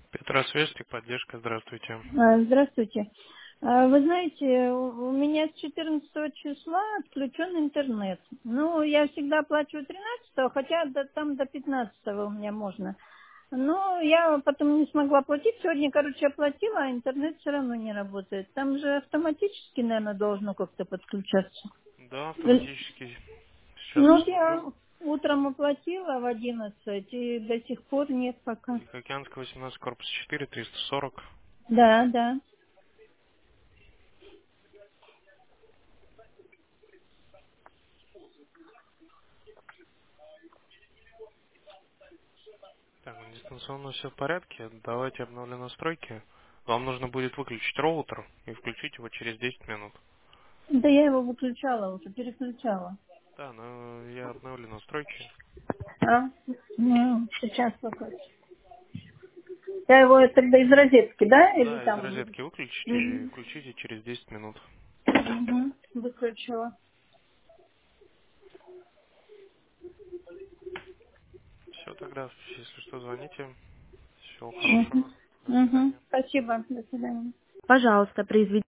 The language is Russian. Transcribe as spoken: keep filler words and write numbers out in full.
Петросвязь, техподдержка, здравствуйте. А, Здравствуйте. А, Вы знаете, у у меня с четырнадцатого числа отключен интернет. Ну, я всегда оплачиваю тринадцатого, хотя до- там до пятнадцатого у меня можно. Но я потом не смогла платить. Сегодня, короче, оплатила, а интернет все равно не работает. Там же автоматически, наверное, должно как-то подключаться. Да, Или- автоматически. Сейчас Ну, вот я посмотрю. утром оплатила в одиннадцать, и до сих пор нет пока. Тихоокеанская восемнадцать, корпус четыре, триста сорок. Да, да. Так, ну, дистанционно все в порядке. Давайте обновлю настройки. Вам нужно будет выключить роутер и включить его через десять минут. Да я его выключала уже, переключала. Да, но я обновлю настройки. А? Ну, сейчас пока. Я его тогда из розетки, да? Или Да, из там? розетки выключите и Мгм. включите через десять минут. Мгм. Выключила. Все тогда, если что, звоните. Всего Мгм. хорошего. До Мгм. свидания. Спасибо. До свидания. Пожалуйста, произведите.